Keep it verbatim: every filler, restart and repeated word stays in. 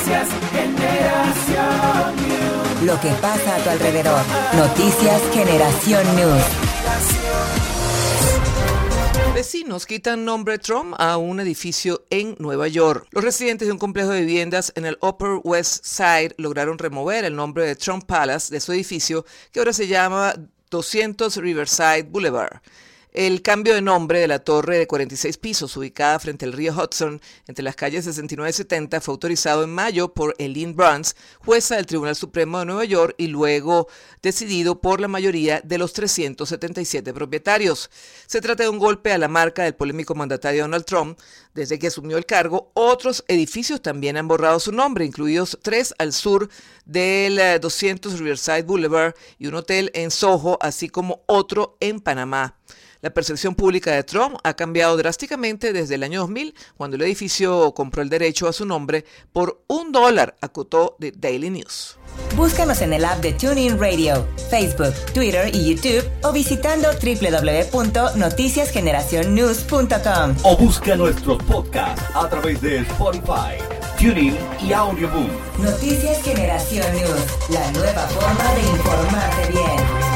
Noticias Generación News. Lo que pasa a tu alrededor. Noticias Generación News. Vecinos quitan nombre Trump a un edificio en Nueva York. Los residentes de un complejo de viviendas en el Upper West Side lograron remover el nombre de Trump Palace de su edificio, que ahora se llama doscientos Riverside Boulevard. El cambio de nombre de la torre de cuarenta y seis pisos ubicada frente al río Hudson entre las calles sesenta y nueve y setenta fue autorizado en mayo por Eileen Burns, jueza del Tribunal Supremo de Nueva York, y luego decidido por la mayoría de los trescientos setenta y siete propietarios. Se trata de un golpe a la marca del polémico mandatario Donald Trump. Desde que asumió el cargo, otros edificios también han borrado su nombre, incluidos tres al sur del doscientos Riverside Boulevard y un hotel en Soho, así como otro en Panamá. La percepción pública de Trump ha cambiado drásticamente desde el año dos mil, cuando el edificio compró el derecho a su nombre por un dólar, acotó The Daily News. Búscanos en el app de TuneIn Radio, Facebook, Twitter y YouTube, o visitando doble u doble u doble u punto noticias generación news punto com. O busca nuestros podcasts a través de Spotify, TuneIn y Audioboom. Noticias Generación News, la nueva forma de informarte bien.